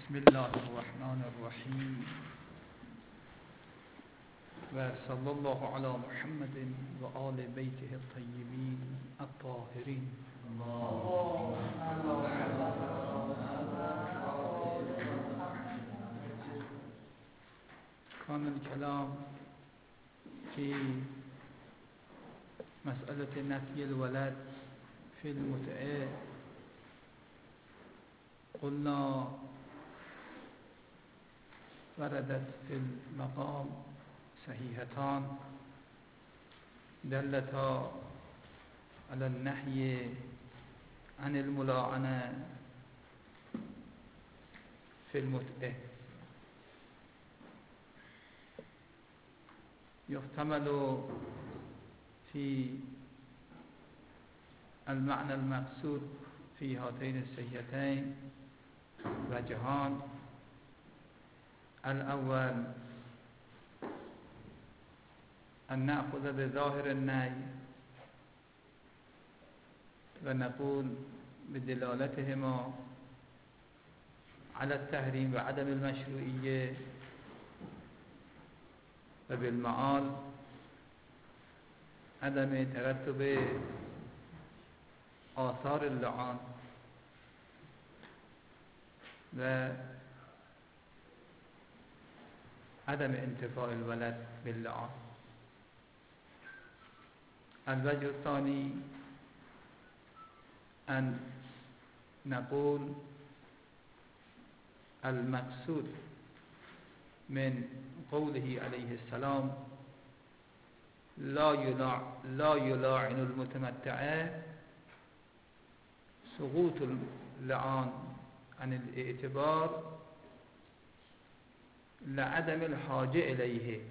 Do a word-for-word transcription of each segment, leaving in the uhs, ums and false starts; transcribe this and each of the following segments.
بسم الله الرحمن الرحیم و صلی الله علی محمد و آل بیته الطیبین الطاهرین. كان الكلام في مسألة نفي الولد في المتعة. قلنا وردت في المقام صحيحتان دلتا على النهي عن الملاعنة في المتعة. يحتمل في المعنى المقصود في هاتين الصحيحتين وجهان. الأول أن نأخذ بظاهر النهي ونقول بدلالتهما على التحريم وعدم المشروعية، وبالمعال عدم ترتب آثار اللعان و عدم انتفاع الولد باللعان. الوجه الثاني أن نقول المقصود من قوله عليه السلام لا يلاع لا يلاعن المتمتع سقوط اللعان عن الاعتبار لعدم الحاجة إليه،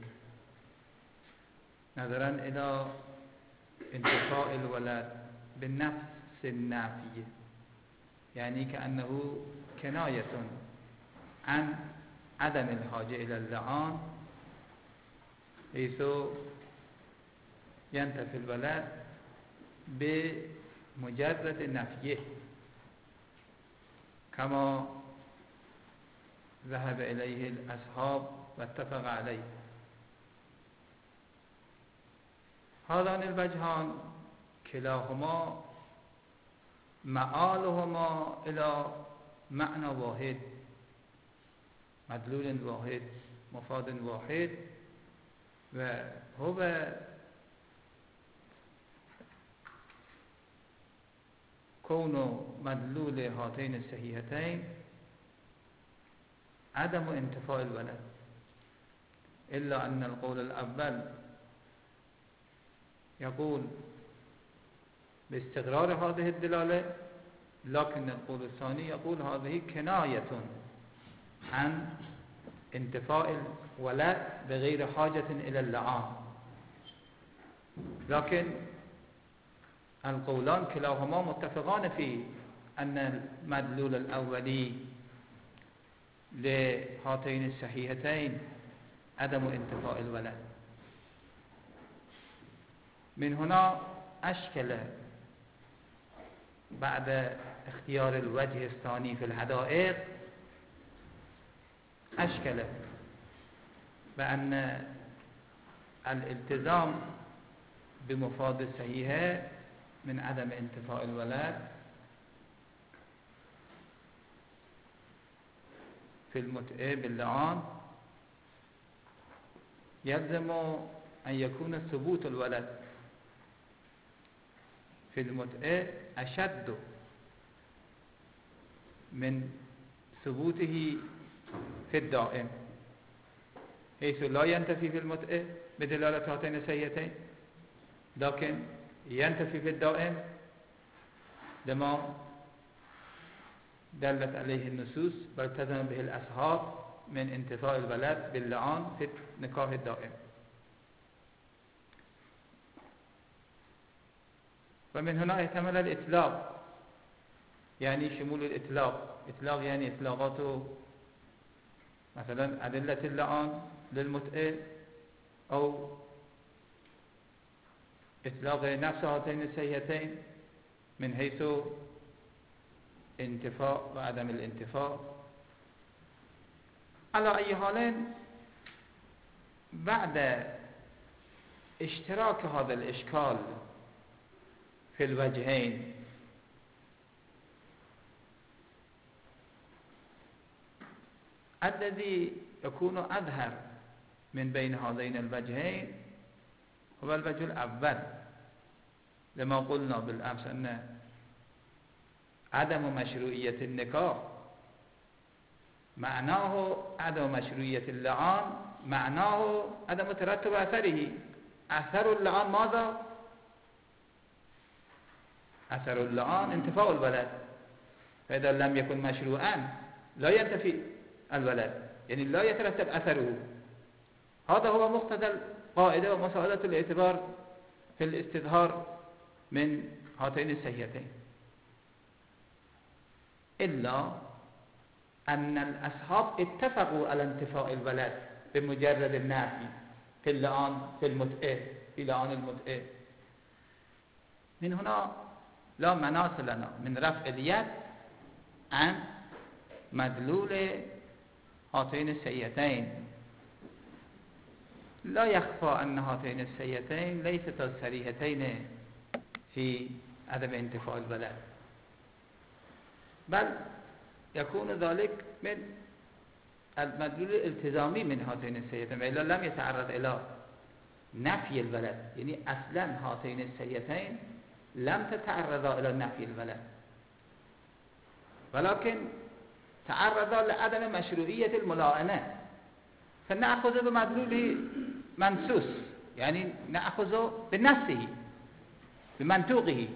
نظرا إلى انتفاء الولد بالنفس النافية، يعني كأنه كناية عن عدم الحاجة إلى اللعان، حيث ينتفي الولد بمجرد نفيه كما ذهب إليه الأصحاب واتفق عليه. هذان الوجهان كلاهما مآلهما إلى معنى واحد، مدلول واحد، مفاد واحد، وهو كون مدلول هاتين الصحيحتين عدم انتفاء الولد، إلا أن القول الأول يقول باستقرار هذه الدلالة، لكن القول الثاني يقول هذه كناية عن انتفاء الولد بغير حاجة إلى اللعان. لكن القولان كلاهما متفقان في أن المدلول الأولي لهاتين الصحيحتين عدم انتفاء الولد. من هنا أشكل بعد اختيار الوجه الثاني في الحدائق، أشكل بأن الالتزام بمفاد الصحيحة من عدم انتفاء الولد في المتعة باللعان يلزم أن يكون ثبوت الولد في المتعة أشد من ثبوته في الدائم، حيث لا ينتفي في المتعة بدلالة هاتين الصحيحتين، لكن ينتفي في الدائم لما دلت عليه النصوص والتزم به الأصحاب من انتفاء الولد باللعان في النكاح الدائم. ومن هنا احتمل الإطلاق، يعني شمول الإطلاق. إطلاق يعني إطلاقات مثلا أدلة اللعان للمتعة، أو إطلاق نفس هاتين الصحيحتين من حيث انتفاء وعدم الانتفاء، على أي حال بعد اشتراك هذا الإشكال في الوجهين الذي يكون أظهر من بين هذين الوجهين هو الوجه الأول، لما قلنا بالأمس أن عدم مشروعية النكاح معناه عدم مشروعية اللعان، معناه عدم ترتب أثره. أثر اللعان ماذا؟ أثر اللعان انتفاء الولد، فإذا لم يكن مشروعا لا ينتفي الولد، يعني لا يترتب أثره. هذا هو مقتضى القاعدة ومسألة الاعتبار في الاستظهار من هاتين السيئتين، إلا أن الأصحاب اتفقوا على انتفاء الولد بمجرد النفي في اللعان في المتعة في لعان المتعة. من هنا لا مناص لنا من رفع اليد عن مدلول هاتين السيئتين. لا يخفى أن هاتين السيئتين ليستا صريحتين في عدم انتفاء الولد، بل يكون ذلك من المدلول الالتزامي من هاتين السيئتين، وإلا لم يتعرض إلى نفي الولد. يعني أصلا هاتين السيئتين لم تتعرضا إلى نفي الولد، ولكن تعرضا لعدم مشروعية الملاعنة، فنأخذ بمدلول منسوس، يعني نأخذ بنفسه بمنطوقه،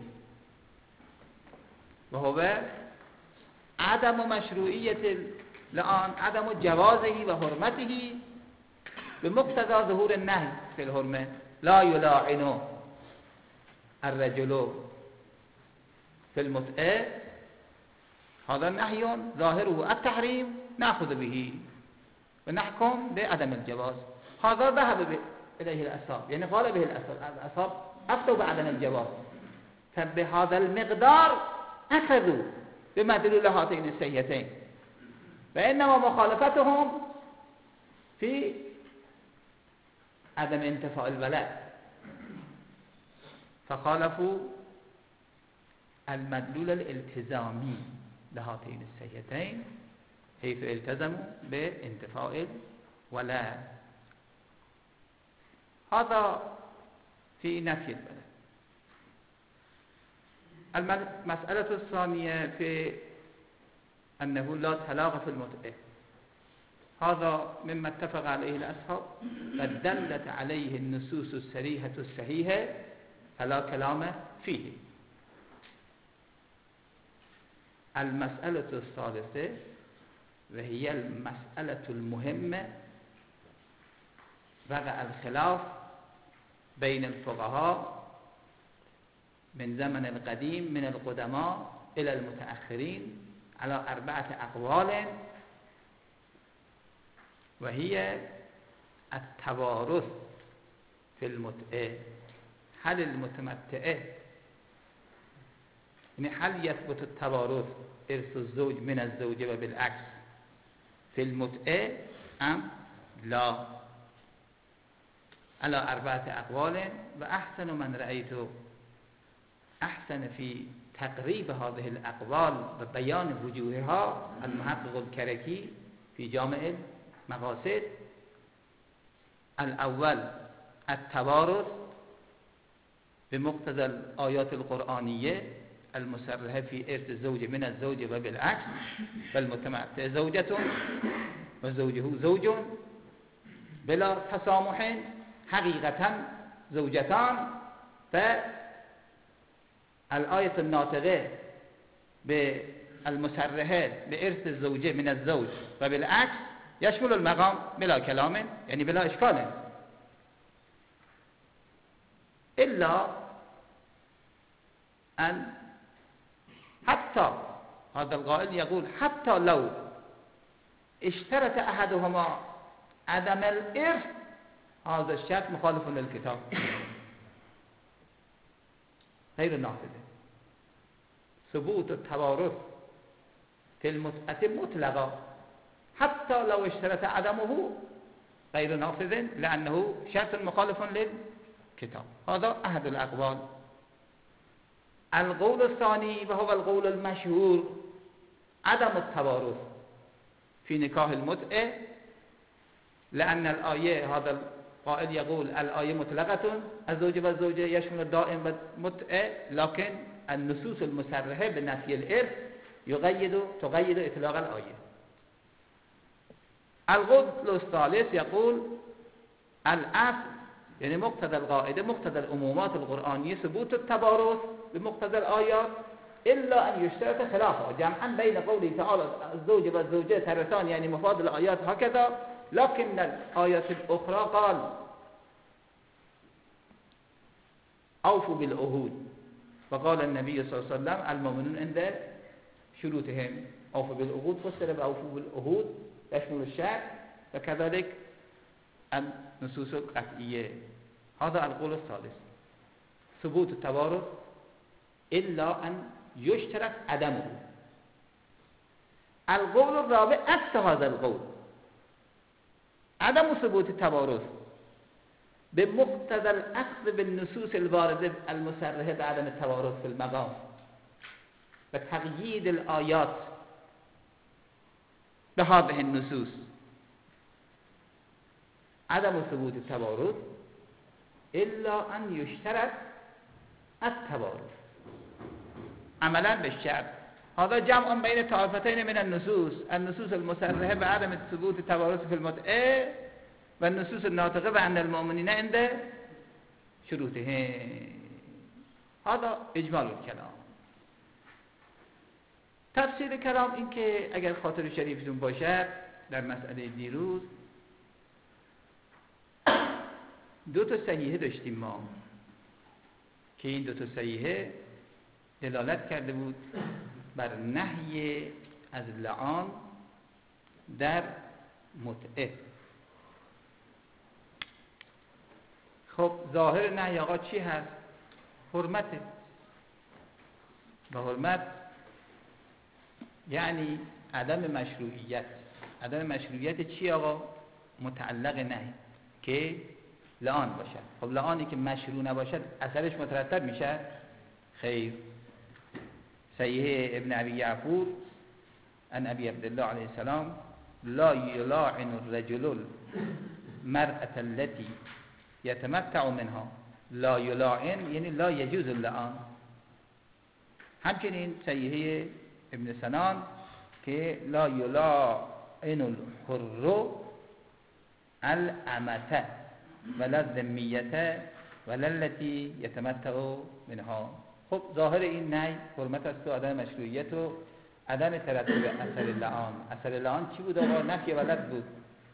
وهو عدم مشروعية اللعان، عدم جوازه وحرمته بمقتضى ظهور النهي في الحرمة. لا يلاعن الرجل في المتعة، هذا نهي ظاهره التحريم نأخذ به ونحكم بعدم الجواز. هذا ذهب إليه الأصحاب، يعني قال به الأصحاب أفتوا بعدم الجواز، فبهذا المقدار أخذوا بمدلول هاتين السيئتين، فإنما مخالفتهم في عدم انتفاء الولد، فخالفوا المدلول الالتزامي لهاتين السيئتين حيث التزموا بانتفاء الولد. هذا في نفي الولد. المسألة الثانية في أنه لا طلاق في المتعة، هذا مما اتفق عليه الأصحاب، قد دلت عليه النصوص الصريحة الصحيحة فلا كلام فيه. المسألة الثالثة وهي المسألة المهمة، وقع الخلاف بين الفقهاء من زمن القديم من القدماء إلى المتأخرين على أربعة أقوال، وهي التوارث في المتعة. هل المتمتعة يعني هل يثبت التوارث إرث الزوج من الزوجة وبالعكس في المتعة أم لا؟ على أربعة أقوال، وأحسن من رأيت أحسن في تقريب هذه الأقوال وبيان وجوهها المحقق الكركي في جامع المقاصد. الأول التوارث بمقتضى الآيات القرآنية المصرحة في إرث الزوج من الزوج وبالعكس، فالمتمتع زوجة وزوجه زوج بلا تسامح، حقيقة زوجتان. فالآية الناطقة بالمصرحة بإرث الزوجة من الزوج وبالعكس يشمل المقام بلا كلام، يعني بلا إشكال، إلا أن حتى هذا القائل يقول حتى لو اشترط أحدهما عدم الإرث، هذا الشرط مخالف للكتاب غير نافذ. ثبوت التوارث في المتعة مطلقة حتی لو اشترط عدمه غیر نافذ لانه شرط مخالف للكتاب. هذا احد الاقوال. القول الثاني وهو القول المشهور عدم التوارث في نكاح المتعة، لأن الآية هذا القائل يقول الآية مطلقة الزوج والزوجة يشمل الدائم والمتعة، لكن النصوص المصرحة بنفي الإرث يقيد تقيد إطلاق الآية. القول الثالث يقول الأصل يعني مقتضى القاعدة مقتضى العمومات القرآنية ثبوت التوارث بمقتضى الآيات إلا أن يشترط خلافه جمعا بين قوله تعالى الزوج والزوجة ترثان يعني مفاد الآيات هكذا، لكن الآيات الأخرى قال أوفوا بالعهود، فقال النبي صلى الله عليه وسلم المؤمنون عند شروطهم. أوفوا بالعهود فسر بأوفوا بالعهود يشمل الشرع وكذلك النصوص القطعية. هذا القول الثالث ثبوت التوارث إلا أن يشترط عدمه. القول الرابع عكس هذا القول عدم ثبوت التوارث بمقتضى الأخذ بالنصوص الواردة المصرحة بعدم التوارث في المقام وتقييد الآيات بهذه النصوص. عدم ثبوت التوارث إلا أن يشترط التوارث عملا بالشرع. هذا جمع بين طائفتين من النصوص، النصوص المصرحة بعدم ثبوت التوارث في المتعة والنصوص الناطقة بأن المؤمنين عند شروطهم. هذا إجمال الكلام. تفسیر کلام این که اگر خاطر شریفتون باشد در مسئله دیروز دو تا صحیحه داشتیم ما که این دو تا صحیحه دلالت کرده بود بر نهی از لعان در متعه. خب ظاهر نهی آقا چی هست؟ حرمته. و حرمت یعنی عدم مشروعیت. عدم مشروعیت چی آقا؟ متعلق نهی که لعان باشد. خب لعانی که مشروع نباشد اثرش مترتب میشه؟ خیر. صحیح ابن ابی یعفور عن ابی عبدالله علیه السلام لا یلاعن الرجل المرأة التي یتمتع منها. لا یلاعن یعنی لا یجوز اللعان. همچنین صحیح ابن سنان که لا یلاعن الحر الامته ولا الذمیته ولا التي یتمتع منها. خب ظاهر این نهی حرمت است و عدم مشروعیت و عدم ترتب اثر لعان. اثر لعان چی بود آقا؟ نفی ولد بود.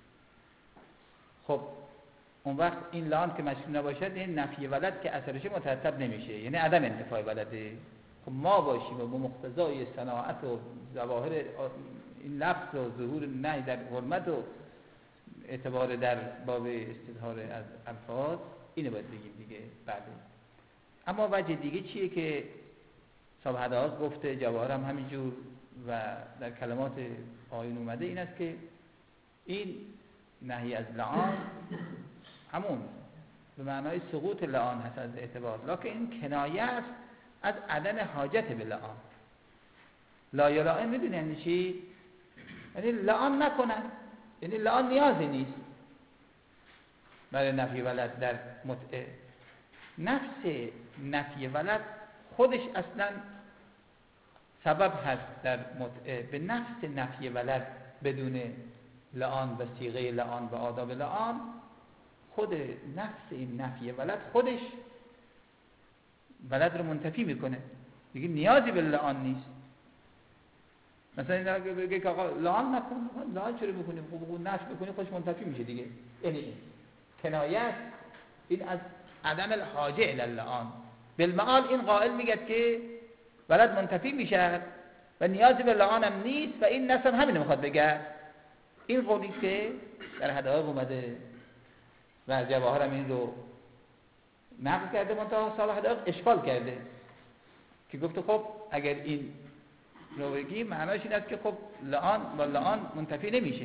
خب اون وقت این لعان که مشروع نباشد این نفی ولد که اثرش مترتب نمیشه، یعنی عدم انتفاع ولده. خب ما باشیم و با مقتضای صناعت و ظواهر این لفظ و ظهور نهی در حرمت و اعتبار در باب استظهار از الفاظ اینو باید بگیم دیگه. بعد اما وجه دیگه چیه که صاحب هدایت گفته، جواهر هم همینجور و در کلمات آیین اومده، این است که این نهی از لعان همون به معنای سقوط لعان هست از اعتبار، لکن این کنایه است از عدم حاجت به لعان. لا یلائن میدونی یعنی چی؟ یعنی لعان نکنن، یعنی لعان نیازی نیست برای نفی ولد در متعه. نفس نفی ولد خودش اصلا سبب هست در متعه. به نفس نفی ولد بدون لعان و صیغه لعان و آداب لعان، خود نفس این نفی ولد خودش ولد رو منتفی میکنه، دیگه نیازی به لعان نیست. مثلا این بگه که آقا لعان نکن، لعان چرا میکنیم؟ خب بگو نفی بکنی خودش منتفی میشه دیگه. یعنی این کنایه این از عدم الحاجه الی اللعان. بالمعال این قائل میگه که ولد منتفی میشه و نیازی به لعان هم نیست و این نص همین میخواد بگه. این قولی که در حدائق اومده و جواهر هم این رو نقل کرده، منتها صاحب حدائق اشکال کرده که گفته خب اگر این رو بگیم معناش این است که خب لعان با لعان منتفی نمیشه،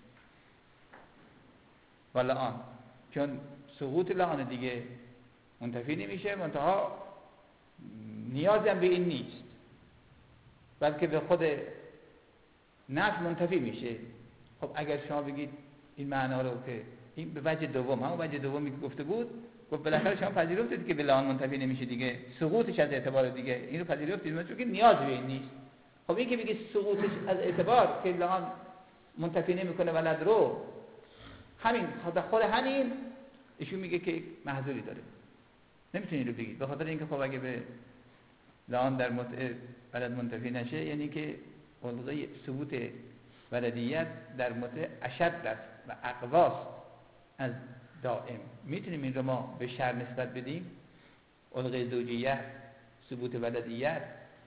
با لعان، چون سقوط لعان دیگه منتفی نمیشه، منتها نیازی هم به این نیست، بلکه به خود نفی منتفی میشه. خب اگر شما بگید این معنا رو که این به وجه دوم، همون وجه دومی که گفته بود، گفت بالاخره شما پذیرفتید که به لعان منتفی نمیشه دیگه، سقوطش از اعتبار دیگه این رو پذیرفتید، چون که نیاز به این نیست. خب این که بگید سقوطش از اعتبار که لعان منتفی نمیکنه ولد رو، همین خود همین ایشون میگه که محذوری داره، نمیتونید رو بگید، به خاطر اینکه خب اگه به لعان در متعه ولد منتفی نشه یعنی که الغای ثبوت ولدیت در متعه اشد است و اقواست از دائم. میتونیم این رو ما به شرع نسبت بدیم، الغای زوجیت، ثبوت ولدیت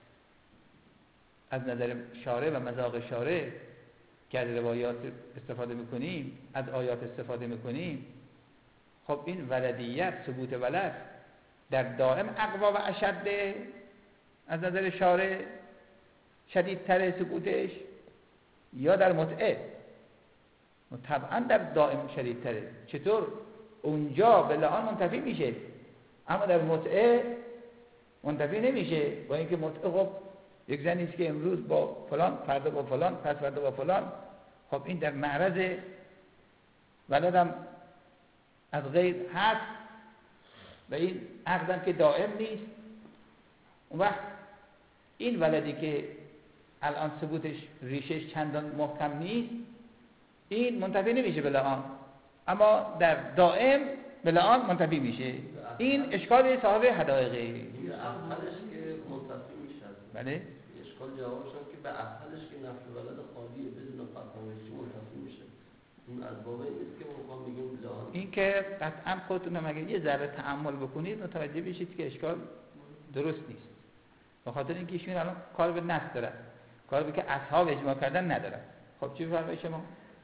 از نظر شارع و مذاق شارع که از روایات استفاده میکنیم، از آیات استفاده میکنیم، خب این ولدیت، ثبوت ولد در دائم اقوا و اشده از نظر شارع، شدیدتر ثبوتش، یا در متعه؟ طبعا در دائم شدیدتره. چطور؟ اونجا به لعان منتفی میشه اما در متعه منتفی نمیشه، با اینکه متعه خب یک زنیست که امروز با فلان، فردا با فلان، پس فردا با فلان، خب این در معرض ولدم از غیر هست و این عقدم که دائم نیست. اون وقت این ولدی که الان ثبوتش ریشش چندان محکم نیست، این منتفی نمیشه به لعان، اما در دائم به لعان منتفی میشه. این اشکال صاحب حدائقه. این اولش که منتفی میشه، بله اشکال جوابش هم که به اولش که نفی ولد خالیه بدون قطعاتی منتفی میشه. این از باب این است که ما میگیم لعان. این که قطعا خودتون هم اگه یه ذره تأمل بکنید متوجه بشید که اشکال درست نیست، به خاطر اینکه ایشون الان کار به نص دارن، کار به که اصحاب اجماع کردن ندارن. خب چی بفرمایید شما؟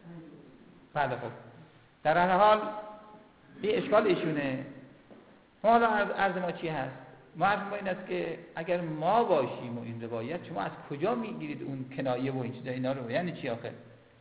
بله خب در هر حال این اشکال ایشونه. ما حالا عرض ما چی هست؟ ما عرض ما این است که اگر ما باشیم و این روایت، شما از کجا میگیرید اون کنایه و این چیزا اینا رو؟ یعنی چی آخر؟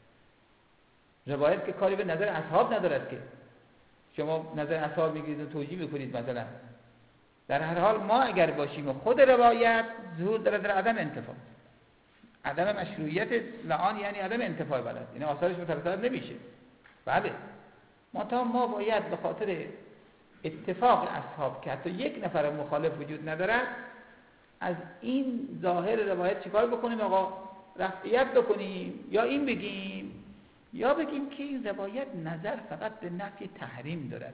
روایت که کاری به نظر اصحاب ندارد که شما نظر اصحاب میگیرید و توجیه میکنید مثلا. در هر حال ما اگر باشیم و خود روایت ظهور داره در عدم انتفاع، عدم مشروعیت لعان یعنی عدم انتفاع ولد، این آثارش مترتب نمیشه. بله ما تا ما باید به خاطر اتفاق اصحاب که حتی یک نفر مخالف وجود ندارد، از این ظاهر روایت چیکار بکنیم؟ آقا رفعیت بکنیم، یا این بگیم یا بگیم که این روایت نظر فقط به نفی تحریم دارد،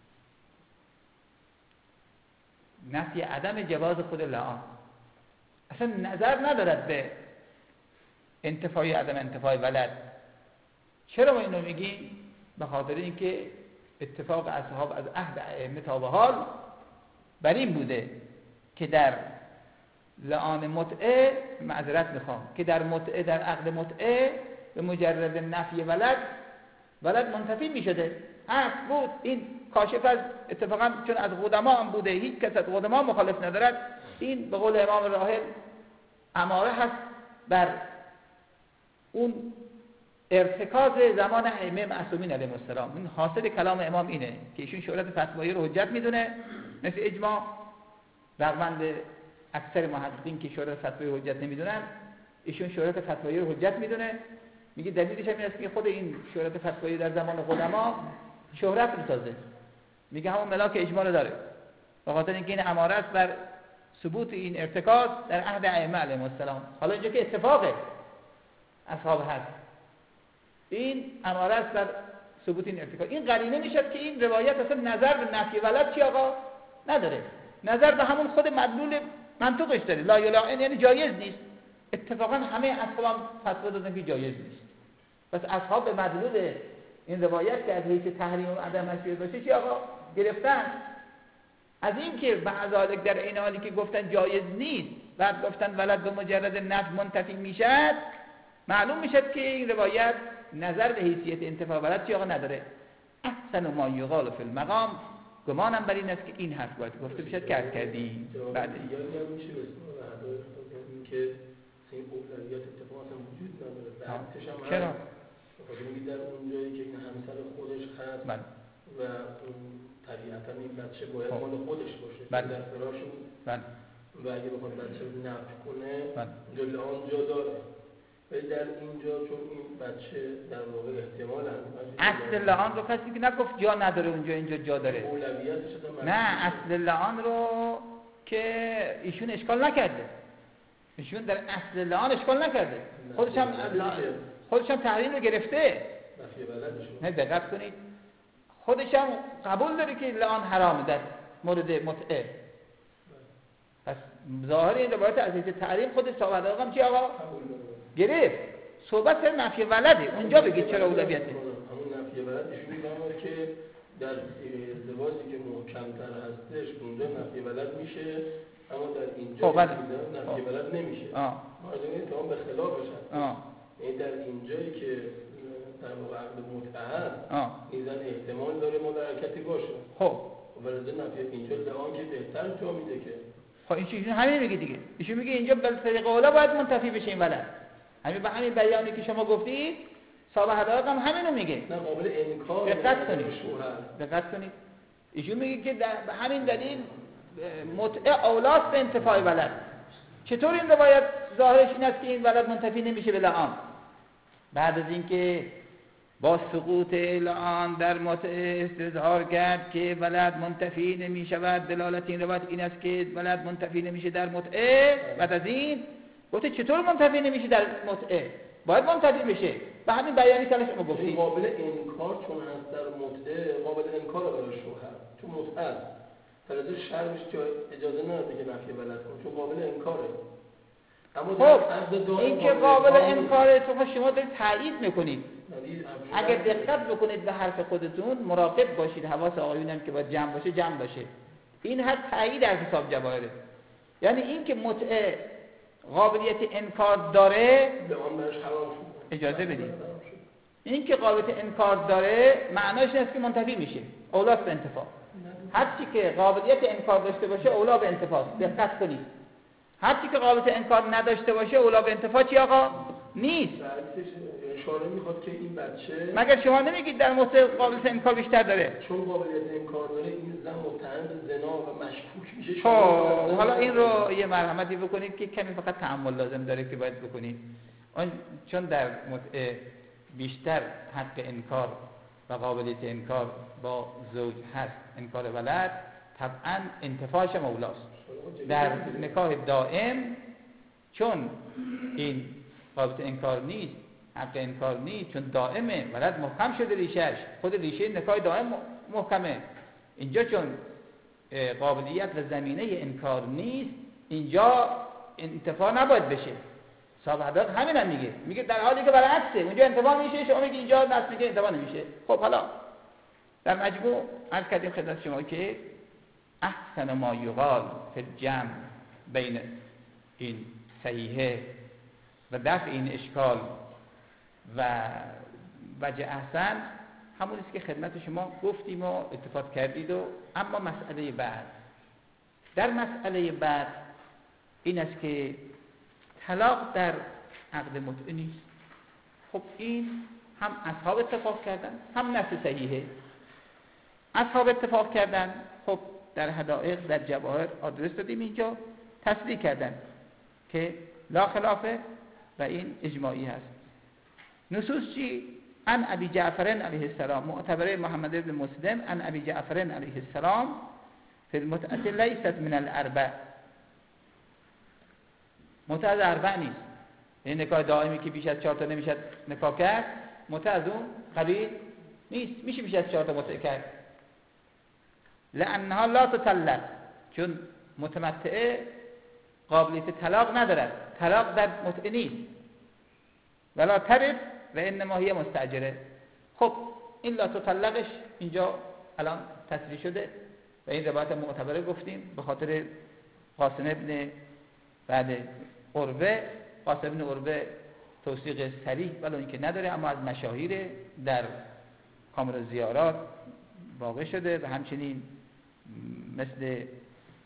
نفی عدم جواز خود لعان، اصلا نظر ندارد به انتفاعی عدم انتفاع ولد. چرا ما اینو میگیم؟ به خاطر اینکه اتفاق اصحاب از عهد ائمه تا به حال بر این بوده که در لعان متعه، معذرت میخوام، که در متعه، در عقد متعه به مجرد نفی ولد، ولد منتفی میشده. عقد بود، این کاشف از اتفاقا چون از قدما هم بوده، هیچ کس از قدما مخالف ندارد، این به قول امام راحل اماره هست بر اون ارتکاز زمان ائمه معصومین علیهم السلام. این حاصل کلام امام اینه که ایشون شهرت فتوایی رو حجت میدونه، مثل اجماع، رغم اکثر محققین که شهرت فتوایی حجت نمیدونن، ایشون شهرت فتوایی رو حجت میدونه. میگه دلیلش هم این است که خود این شهرت فتوایی در زمان قدما شهرت میسازه، میگه همون ملاک اجماع داره، به خاطر اینکه این اماره است بر ثبوت این ارتکاز در عهد ائمه علیهم السلام. حالا اینجا که اتفاق اصحاب هست، این اماره است بر ثبوت این ارتکاز. این قرینه میشد که این روایت اصلا نظر به نفی ولد چی آقا نداره، نظر به همون خود مدلول منطقش داره، لا یلاعن یعنی جایز نیست. اتفاقا همه اصحاب فتوا دادن که جایز نیست، پس اصحاب به مدلول این روایت که از حیث تحریم و عدم مشروعیت باشه چی آقا گرفتن. از این که بعضالک در این حالی که گفتن جایز نیست، بعد گفتن ولد به مجرد نفی منتفی میشد، معلوم میشد که این روایت نظر به حیثیت انتفاع ولد چی آقا نداره. احسن ما یقال فی المقام، گمانم بر این است که این حرف باید گفته بشد که عرض کردیم. بعد یا میشه که این اولویت اتفاق اصلا وجود نداره. بعدش هم چرا؟ خاطر میگی در اونجایی که این همسر خودش هست بله. و اون طبیعتا این بچه باید خب. مال خودش باشه بله. در فراشون بله. و اگه بخواد بچه رو نفی کنه بله. اونجا لعان جا داره، ولی در اینجا چون این بچه در واقع احتمالاً اصل لعان رو کسی که نگفت جا نداره اونجا، اینجا جا داره. اولویتش نه، اصل لعان رو که ایشون اشکال نکرده، ایشون در اصل لعان اشکال نکرده، خودش هم خودش هم تحریم رو گرفته. نه دقت کنید، خودش هم قبول داره که لعان حرامه در مورد متعه. پس ظاهر این روایت از حیث تحریم خود صحابه آقام چی آقا؟ گرفت. صحبت سر نفی ولده، اونجا بگید چرا اولویته. همون نفی ولد ایشون میگه که در ازدواجی که محکم‌تر هستش اونجا نفی ولد میشه، اما در اینجا خب نفی ولد نمیشه. مردمی تمام به خلافش هست. این در اینجایی که در واقع عقد متعه هست این زن احتمال داره مدرکتی باشه. خب ولی نفی اینجا لعان که بهتر جا میده که خب ایشون همین میگه دیگه، ایشون میگه اینجا به طریق اولا باید منتفی بشه این ولد. همین به همین بیانی که شما گفتید صاحب حدائق هم همینو میگه. نه قابل انکار. دقت کنید. دقت کنید. ایشون میگه که به همین دلیل متعه اولاست به انتفاع ولد. چطور این روایت ظاهرش این است که این ولد منتفی نمیشه به لعان؟ بعد از اینکه با سقوط لعان در متعه استظهار کرد که ولد منتفی نمی شود، دلالت این روایت این است که ولد منتفی نمیشه در متعه. بعد از این گفته چطور منتفی نمیشه در متعه؟ باید منتفی بشه. به همین بیانی که شما گفتید قابل انکار چون هست در متعه، قابل انکار برای شوهر چون متعه فلذا شرمش که اجازه نداره که نفی ولد کنه چون قابل انکاره. خب این که قابل انکاره تو شما دارید تایید میکنید. اگر دقت بکنید به حرف خودتون، مراقب باشید، حواس آقایون هم که باید جمع باشه جمع باشه. این حد تایید در حساب جواهره. یعنی این که متعه قابلیت انکار داره اجازه بدید. این که قابلیت انکار داره معناش نیست که منتفی میشه، اولاست به انتفاع. هر چی که قابلیت انکار داشته باشه اولا به انتفاع. دقت کنید، هر چی که قابلیت انکار نداشته باشه اولا به انتفاع چی آقا؟ نیست. اشاره میخواد که این بچه مگر شما نمیگید در متعه قابلیت انکار بیشتر داره؟ چون قابلیت انکار داره این زن متهم به زنا و مشکوک میشه. خب حالا این رو یه مرحمتی بکنید که کمی فقط تأمل لازم داره که باید بکنید. اون چون در متعه بیشتر حق انکار و قابلیت انکار با زوج هست، انکار ولد، طبعا انتفاعش مولاست. در نکاح دائم چون این قابلیت انکار نیست، حق انکار نیست، چون دائمه، ولد محکم شده ریشهش، خود ریشه نکاح دائم محکمه. اینجا چون قابلیت و زمینه انکار نیست، اینجا انتفاع نباید بشه. صاحب حدائق همین هم میگه، میگه در حالی که برعکسه اونجا انتفاع میشه، شما میگه اینجا نص میگه انتفاع نمیشه. خب حالا در مجموع عرض کردیم خدمت شما که احسن ما یقال فی الجمع بین این صحیحه و دفع این اشکال و وجه احسن همون است که خدمت شما گفتیم و اتفاق کردید. و اما مسئله بعد، در مسئله بعد این است که طلاق در عقد متعه نیست. خب این هم اصحاب اتفاق کردن، هم نص صحیحه. اصحاب اتفاق کردن، خب در حدائق در جواهر آدرس دادیم، اینجا تصریح کردن که لا خلافه و این اجماعی هست. نصوص چی؟ عن ابی جعفر علیه السلام، معتبره محمد ابن مسلم عن ابی جعفر علیه السلام فی المتعه لیست من الاربع. متعه از اربع نیست. این نکاح دائمی که بیش از چهار تا نمیشه نکاح کرد، متعه از اون قبیل نیست، میشه بیش از چهار تا متعه کرد. لانها لا تطلق، چون متمتعه قابلیت طلاق ندارد، طلاق در متعه نیست. ولا ترث و انما هي مستاجره. خب این لا تطلقش اینجا الان تصریح شده و این روایت معتبره گفتیم به خاطر قاسم ابن بعد عروه. قاسم ابن عروه توثیق صریح ولو اینکه نداره، اما از مشاهیر در کامل زیارات واقع شده و همچنین مثل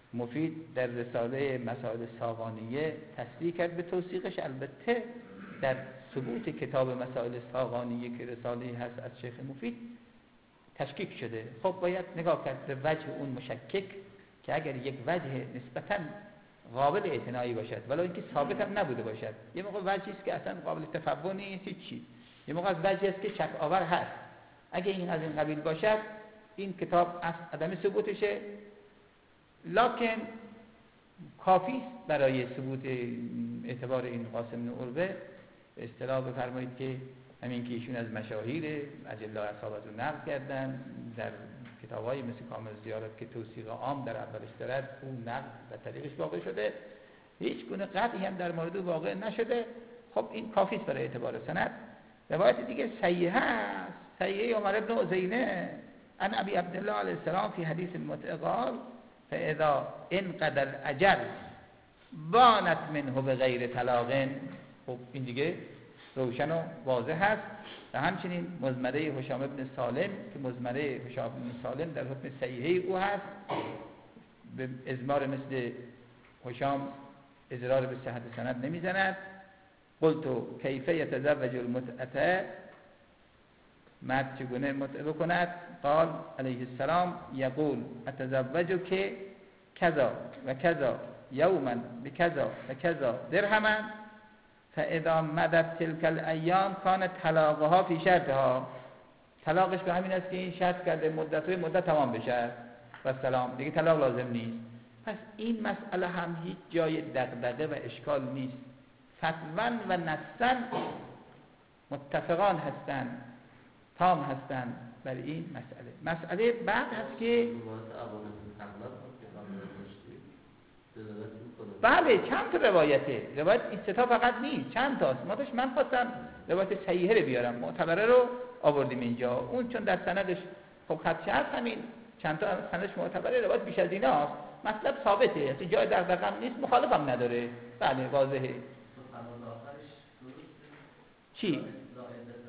مفید در رساله مسائل ساقانیه تصریح کرد به توثیقش. البته در ثبوت کتاب مسائل ساقانیه که رساله هست از شیخ مفید تشکیک شده. خب باید نگاه کرد به وجه اون مشکک که اگر یک وجه نسبتاً قابل اعتنایی باشد ولو اینکه ثابت هم نبوده باشد، یه موقع وجهی است که اصلا قابل تفوع نیست هیچی، یه موقع از وجهی است که شک آور هست. اگه این از این قبیل باشد این کتاب از عدم ثبوتشه، لکن کافی است برای ثبوت اعتبار این قاسم بن عروه. به اصطلاح بفرمایید که همین که ایشون از مشاهیر اجلا اصحاب رو نقل کردن در کتاب‌های مثل کامل زیارت که توثیق عام در اولش دارد، اون نقل و طریقش واقع شده، هیچ گونه قطعی هم در مورد واقع نشده. خب این کافی است برای اعتبار سند. روایت دیگه صحیح است، صحیح عمر بن عزینه عن ابی عبدالله علیه السلام فی حدیث المتع قال فاذا انقضى الاجل بانت منه بغیر طلاق. خب این دیگه روشن و واضح هست. و همچنین مزمره هشام بن سالم که مزمره هشام بن سالم در حکم صحیحه او هست، به ازمار مثل هشام اضرار به صحت سند نمیزند. قلت کیف یتزوج المتعه، مرد چگونه متعه بکند؟ قال علیه السلام یقول اتزوج که کذا و کذا یوما بکذا و کذا درهما فاذا مدت تلك الایام کان طلاقها فی شرطها. طلاقش به همین است که این شرط کرده مدت و مدت تمام بشه و سلام، دیگه طلاق لازم نیست. پس این مسئله هم هیچ جای دغدغه و اشکال نیست، فتوا و نصا متفقان هستند، تام هستند بر این مسئله. مسئله بعد هست که بله چند تا روایته، روایت این سه تا فقط نیست، چند تاست. ما داشت من خواستم روایت صحیحه رو بیارم، معتبره رو آوردیم اینجا. اون چون در سندش خب خدشه هست، همین چند تا سندش معتبره، روایت بیش از ایناست، مطلب ثابته، اصلا جای دغدغه نیست، مخالفم نداره. بله واضحه. چی؟